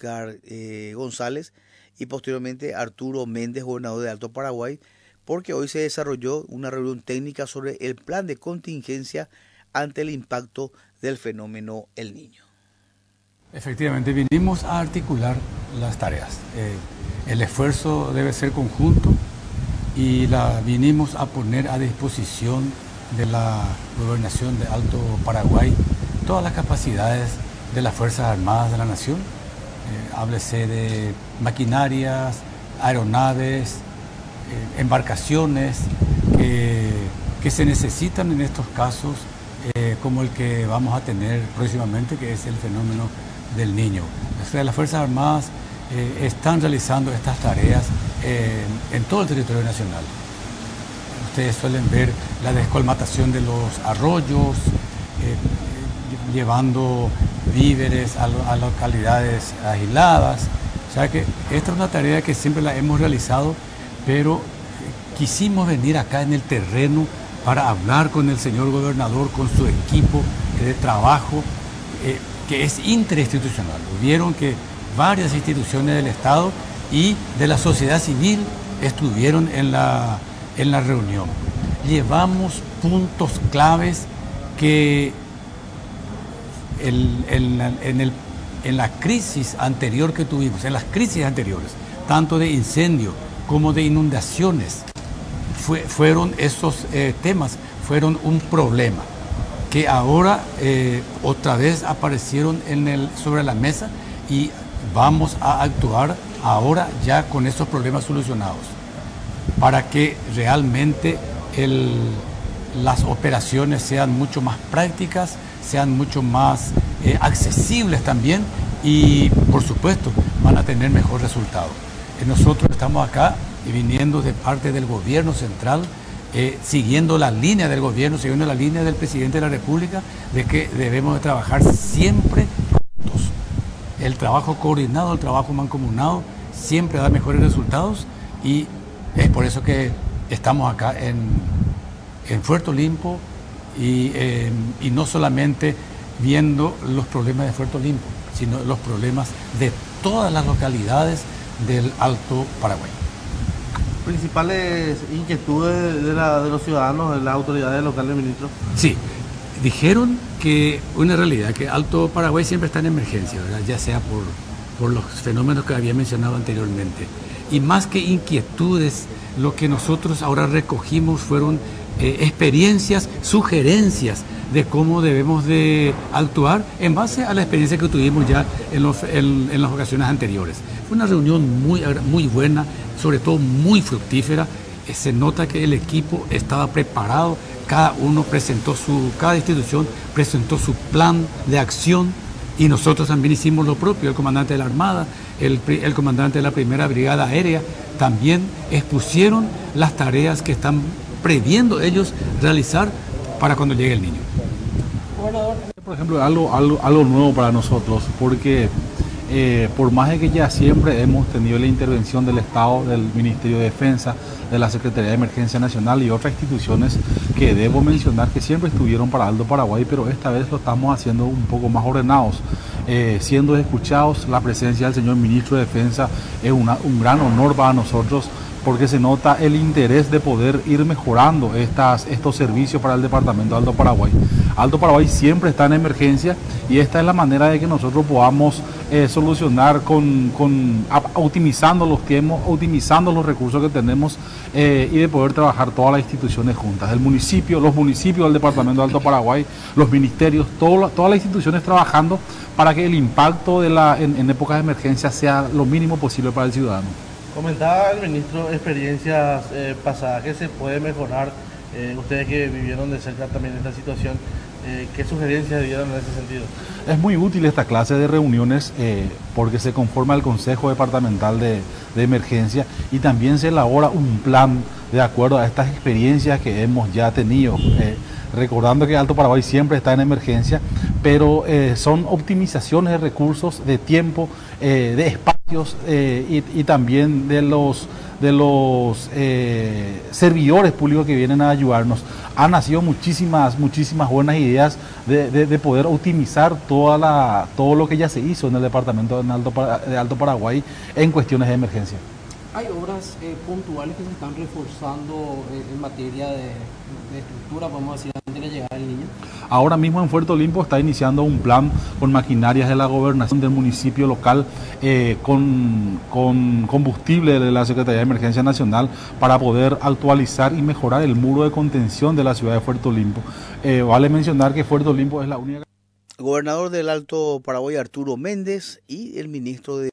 Oscar González y posteriormente Arturo Méndez, gobernador de Alto Paraguay, porque hoy se desarrolló una reunión técnica sobre el plan de contingencia ante el impacto del fenómeno El Niño. Efectivamente, vinimos a articular las tareas. El esfuerzo debe ser conjunto y vinimos a poner a disposición de la Gobernación de Alto Paraguay todas las capacidades de las Fuerzas Armadas de la Nación. Háblese de maquinarias, aeronaves, embarcaciones que se necesitan en estos casos, como el que vamos a tener próximamente, que es el fenómeno del Niño. O sea, las Fuerzas Armadas están realizando estas tareas en todo el territorio nacional. Ustedes suelen ver la descolmatación de los arroyos, llevando víveres a localidades aisladas. O sea que esta es una tarea que siempre la hemos realizado, pero quisimos venir acá en el terreno para hablar con el señor gobernador, con su equipo de trabajo, que es interinstitucional. Vieron que varias instituciones del Estado y de la sociedad civil estuvieron en la reunión. Llevamos puntos claves que en la crisis anterior que tuvimos, en las crisis anteriores, tanto de incendio como de inundaciones, fueron esos temas, fueron un problema que ahora otra vez aparecieron sobre la mesa y vamos a actuar ahora ya con esos problemas solucionados para que realmente las operaciones sean mucho más prácticas, sean mucho más accesibles también y por supuesto van a tener mejor resultado. Nosotros estamos acá viniendo de parte del gobierno central, siguiendo la línea del gobierno, siguiendo la línea del presidente de la República, de que debemos de trabajar siempre juntos. El trabajo coordinado, el trabajo mancomunado, siempre da mejores resultados y es por eso que estamos acá en Puerto Limpo y no solamente viendo los problemas de Puerto Limpo, sino los problemas de todas las localidades del Alto Paraguay. Principales inquietudes de los ciudadanos, de las autoridades locales, ministro. Sí, dijeron que una realidad, que Alto Paraguay siempre está en emergencia, ¿verdad? Ya sea por los fenómenos que había mencionado anteriormente. Y más que inquietudes, lo que nosotros ahora recogimos fueron experiencias, sugerencias de cómo debemos de actuar en base a la experiencia que tuvimos ya en las ocasiones anteriores. Fue una reunión muy buena, sobre todo muy fructífera. Se nota que el equipo estaba preparado, cada institución presentó su plan de acción y nosotros también hicimos lo propio. El comandante de la Armada, el comandante de la Primera Brigada Aérea también expusieron las tareas que están previendo ellos realizar para cuando llegue el niño. Por ejemplo, algo nuevo para nosotros, porque por más de que ya siempre hemos tenido la intervención del Estado, del Ministerio de Defensa, de la Secretaría de Emergencia Nacional y otras instituciones que debo mencionar que siempre estuvieron para Alto Paraguay, pero esta vez lo estamos haciendo un poco más ordenados, siendo escuchados. La presencia del señor Ministro de Defensa es un gran honor para nosotros, porque se nota el interés de poder ir mejorando estos servicios para el departamento de Alto Paraguay. Alto Paraguay siempre está en emergencia y esta es la manera de que nosotros podamos solucionar optimizando los tiempos, optimizando los recursos que tenemos y de poder trabajar todas las instituciones juntas. Los municipios del departamento de Alto Paraguay, los ministerios, todas las instituciones trabajando para que el impacto en épocas de emergencia sea lo mínimo posible para el ciudadano. Comentaba el ministro experiencias pasadas que se puede mejorar. Ustedes que vivieron de cerca también esta situación, ¿qué sugerencias dieron en ese sentido? Es muy útil esta clase de reuniones porque se conforma el Consejo Departamental de Emergencia y también se elabora un plan de acuerdo a estas experiencias que hemos ya tenido. Recordando que Alto Paraguay siempre está en emergencia, pero son optimizaciones de recursos, de tiempo, de espacios y también de servidores públicos que vienen a ayudarnos. Han nacido muchísimas buenas ideas de poder optimizar todo lo que ya se hizo en el departamento de Alto Paraguay en cuestiones de emergencia. Hay obras puntuales que se están reforzando en materia de estructura, podemos decir, antes de la llegada del niño. Ahora mismo en Puerto Limpo está iniciando un plan con maquinarias de la gobernación del municipio local, con combustible de la Secretaría de Emergencia Nacional, para poder actualizar y mejorar el muro de contención de la ciudad de Puerto Limpo. Vale mencionar que Puerto Limpo es la única... Gobernador del Alto Paraguay, Arturo Méndez, y el ministro de